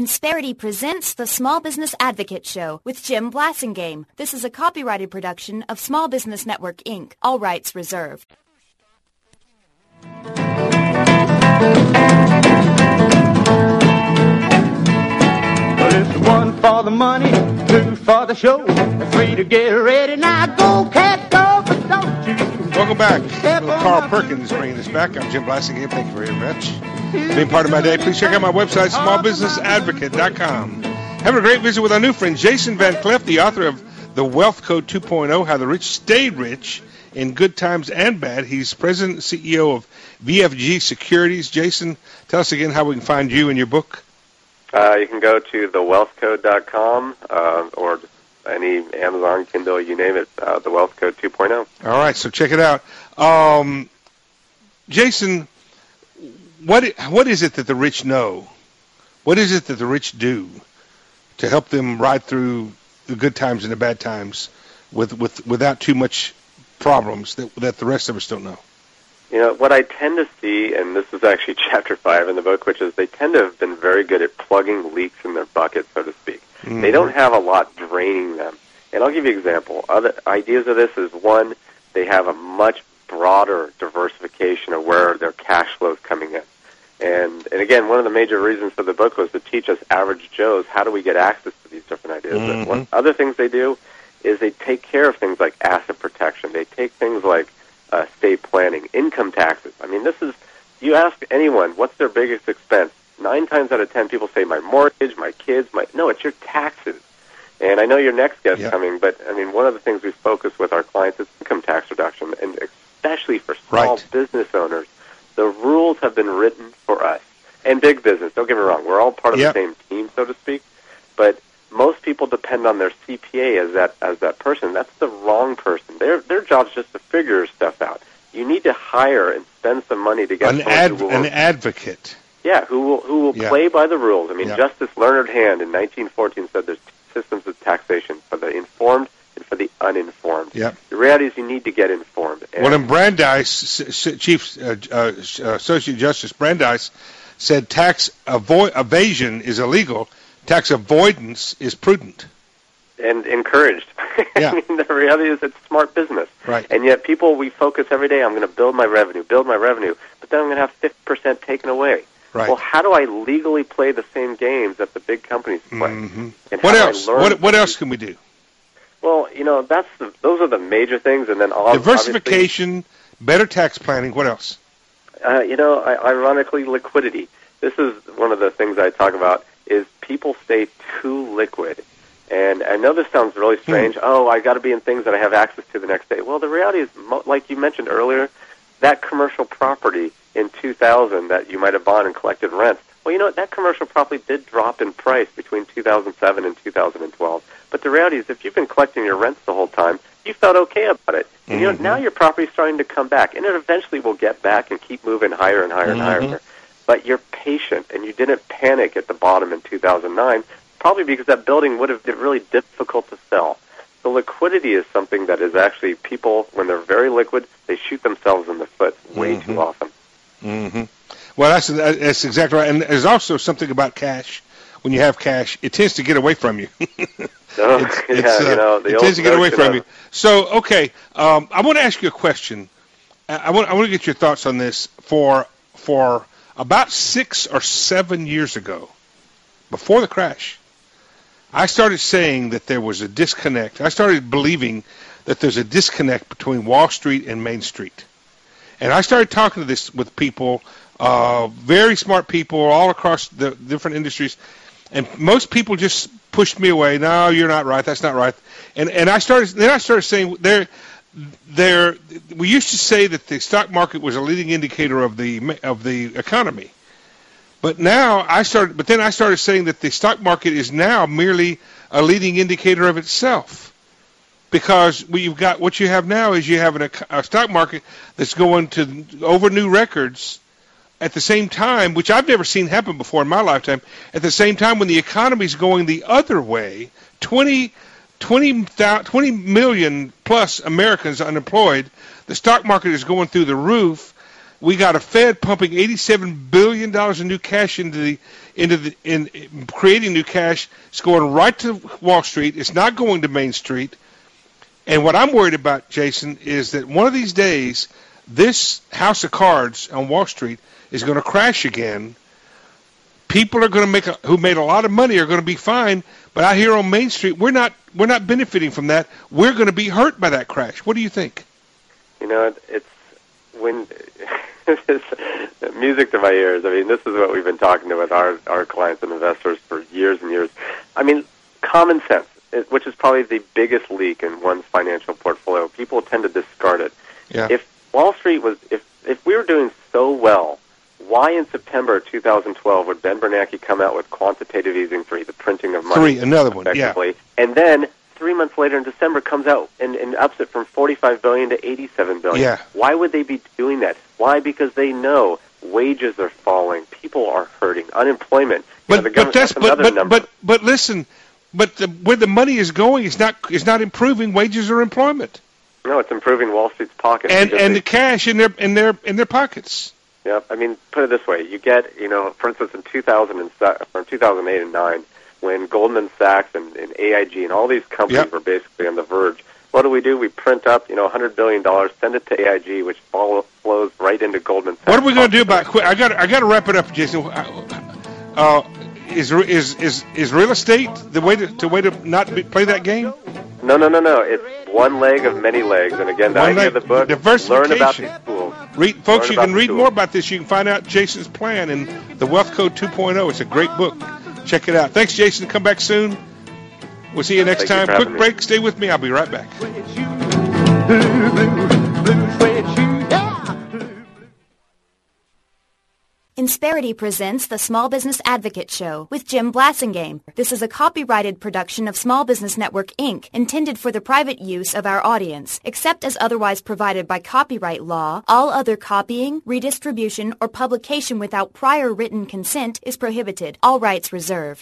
Insperity presents the Small Business Advocate Show with Jim Blasingame. This is a copyrighted production of Small Business Network, Inc. All rights reserved. But it's one for the money, two for the show, three to get ready. Now go, cat, go, but don't you. Welcome back. Carl Perkins bringing us back. I'm Jim Blasingame. Thank you very much. Being part of my day, please check out my website, smallbusinessadvocate.com. Having a great visit with our new friend, Jason Van Cleef, the author of The Wealth Code 2.0, How the Rich Stay Rich in Good Times and Bad. He's president and CEO of VFG Securities. Jason, tell us again how we can find you and your book. You can go to thewealthcode.com or any Amazon, Kindle, you name it, The Wealth Code 2.0. All right, so check it out. Jason, what is it that the rich know? What is it that the rich do to help them ride through the good times and the bad times without too much problems that the rest of us don't know? You know, what I tend to see, and this is actually Chapter 5 in the book, which is they tend to have been very good at plugging leaks in their bucket, so to speak. Mm-hmm. They don't have a lot draining them. And I'll give you an example. Other ideas of this is, one, they have a much broader diversification of where their cash flow is coming in. And again, one of the major reasons for the book was to teach us average Joes how do we get access to these different ideas. Mm-hmm. One other things they do is they take care of things like asset protection. They take things like estate planning, income taxes. I mean, this is, you ask anyone, what's their biggest expense? 9 times out of 10 people say my mortgage, my kids, no, it's your taxes. And I know your next guest coming, but I mean, one of the things we focus with our clients is income tax reduction, and especially for small business owners. The rules have been written for us. And big business, don't get me wrong, we're all part of the same team, so to speak, but most people depend on their CPA as that person. That's the wrong person. Their job's just to figure stuff out. You need to hire and spend some money to get an advocate. Yeah, who will play by the rules. I mean, Justice Leonard Hand in 1914 said there's two systems of taxation, for the informed and for the uninformed. Yep. The reality is you need to get informed. Well, in Brandeis, Chief Associate Justice Brandeis said tax evasion is illegal, tax avoidance is prudent. And encouraged. Yeah. I mean, the reality is it's smart business. Right. And yet people, we focus every day, I'm going to build my revenue, but then I'm going to have 50% taken away. Right. Well, how do I legally play the same games that the big companies play? Mm-hmm. And what else? What else can we do? Well, you know, those are the major things, and then diversification, better tax planning. What else? Ironically, liquidity. This is one of the things I talk about. Is people stay too liquid, and I know this sounds really strange. Oh, I got to be in things that I have access to the next day. Well, the reality is, like you mentioned earlier, that commercial property in 2000 that you might have bought and collected rent. Well, you know what? That commercial property did drop in price between 2007 and 2012. But the reality is, if you've been collecting your rents the whole time, you felt okay about it. And you know, now your property's starting to come back, and it eventually will get back and keep moving higher and higher and higher. But you're patient, and you didn't panic at the bottom in 2009, probably because that building would have been really difficult to sell. So liquidity is something that is actually, people, when they're very liquid, they shoot themselves in the foot way too often. Well, that's exactly right. And there's also something about cash. When you have cash, it tends to get away from you. It tends to get away from you. So, okay, I want to ask you a question. I want to get your thoughts on this. For about 6 or 7 years ago, before the crash, I started saying that there was a disconnect. I started believing that there's a disconnect between Wall Street and Main Street. And I started talking to this with people, very smart people all across the different industries, and most people just pushed me away. No, you're not right. That's not right. And I started saying we used to say that the stock market was a leading indicator of the economy. But now I started saying that the stock market is now merely a leading indicator of itself. Because what you have now is you have a stock market that's going to over new records at the same time, which I've never seen happen before in my lifetime, at the same time when the economy is going the other way, 20 million plus Americans unemployed, the stock market is going through the roof. We got a Fed pumping $87 billion in new cash in creating new cash. It's going right to Wall Street. It's not going to Main Street. And what I'm worried about, Jason, is that one of these days, this house of cards on Wall Street is going to crash again. People are going to who made a lot of money are going to be fine, but out here on Main Street, we're not benefiting from that. We're going to be hurt by that crash. What do you think? You know, it's when it's music to my ears. I mean, this is what we've been talking to with our clients and investors for years and years. I mean, common sense, which is probably the biggest leak in one's financial portfolio. People tend to discard it. Yeah. If Wall Street was, if we were doing so well, why in September 2012 would Ben Bernanke come out with quantitative easing 3, the printing of money? 3, another one, yeah. And then 3 months later in December comes out and ups it from $45 billion to $87 billion. Yeah. Why would they be doing that? Why? Because they know wages are falling, people are hurting, unemployment. But listen, where the money is going is not improving wages or employment. No, it's improving Wall Street's pockets and the cash in their pockets. Yeah, I mean, put it this way: you get, for instance, in 2008 and 2009, when Goldman Sachs and AIG and all these companies were basically on the verge. What do? We print up, $100 billion, send it to AIG, which flows right into Goldman Sachs. What are we going to do about? I got to wrap it up, Jason. Is real estate the way to not play that game? No. It's one leg of many legs, and again, the idea of the book. Learn about these tools. Folks, you can read more about this. You can find out Jason's plan in the Wealth Code 2.0. It's a great book. Check it out. Thanks, Jason. Come back soon. We'll see you next time. Quick break. Stay with me. I'll be right back. Insperity presents the Small Business Advocate Show with Jim Blasingame. This is a copyrighted production of Small Business Network, Inc., intended for the private use of our audience. Except as otherwise provided by copyright law, all other copying, redistribution, or publication without prior written consent is prohibited. All rights reserved.